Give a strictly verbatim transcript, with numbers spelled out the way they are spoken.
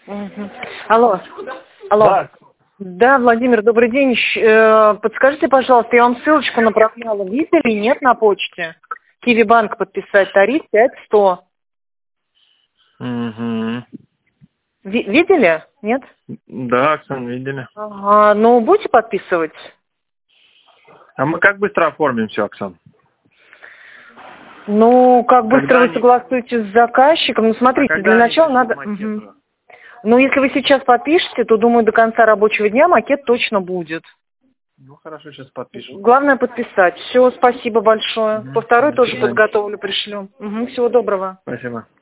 Мгм. Алло. Алло. Да. Да, Владимир, добрый день. Щ- э, Подскажите, пожалуйста, я вам ссылочку направляла. Видели? Нет на почте? Киви Банк подписать тариф пять сто. Угу. Ви- Видели? Нет? Да, Оксан, видели. Ага, ну будете подписывать? А мы как быстро оформим все, Оксан? Ну, как быстро Когда вы они... согласуетесь с заказчиком? Ну, А смотрите, для когда они начала пришлют надо... макет Мгм. уже? Ну, если вы сейчас подпишете, то, думаю, до конца рабочего дня макет точно будет. Ну, хорошо, сейчас подпишу. Главное подписать. Все, спасибо большое. По Угу. второй До тоже свидания. подготовлю, пришлем. Угу, всего доброго. Спасибо.